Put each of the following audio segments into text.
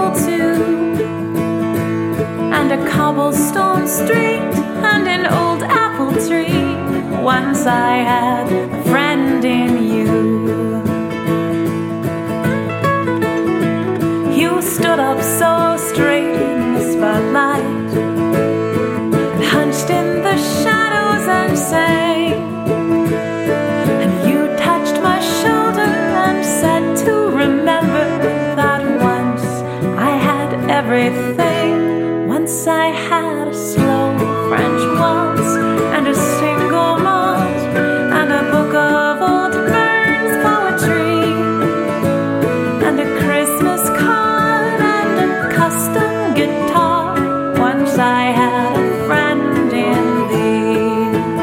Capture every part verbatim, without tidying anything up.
table too, and a cobblestone street, and an old apple tree. Once I had a friend in you. You stood up so straight in the spotlight, and hunched in the shadows and sang. And you touched my shoulder and said to remember that once I had everything. Once I had a slow French waltz and a single malt and a book of old Burns poetry and a Christmas card and a custom guitar. Once I had a friend in thee.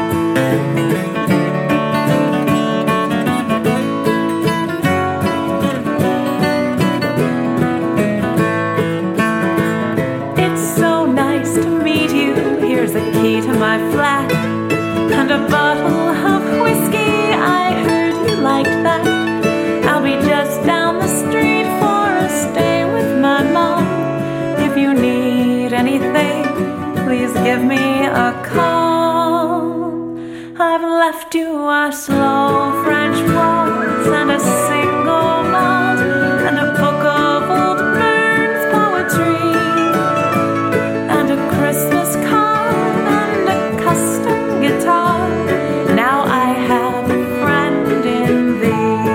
It's so nice to meet you. Here's a key to my flat and a bottle of whiskey. I heard you liked that. I'll be just down the street for a stay with my mom. If you need anything, please give me a call. I've left you a slow French waltz and a single malt and a book of old Burns poetry and a Christmas card and a custom guitar. Now I have a friend in thee.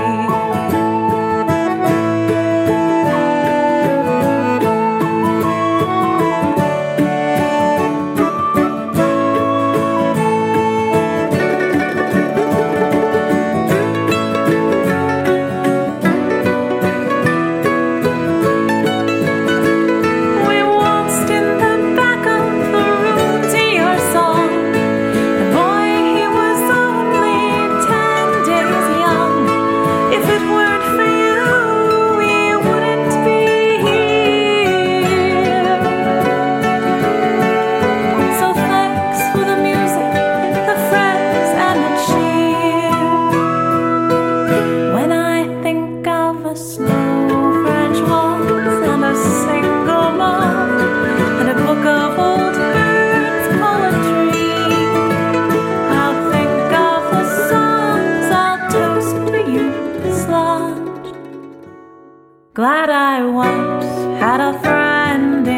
We waltzed in the back of the room to your song. And boy, he was only ten days young. If it weren't for you, we wouldn't be here. So thanks for the music, the friends, and the cheer. When I think of a slow French waltz and a single malt and a book of old Burns poetry, I'll think of the songs I'll toast to you, Sludge. Glad I once had a friend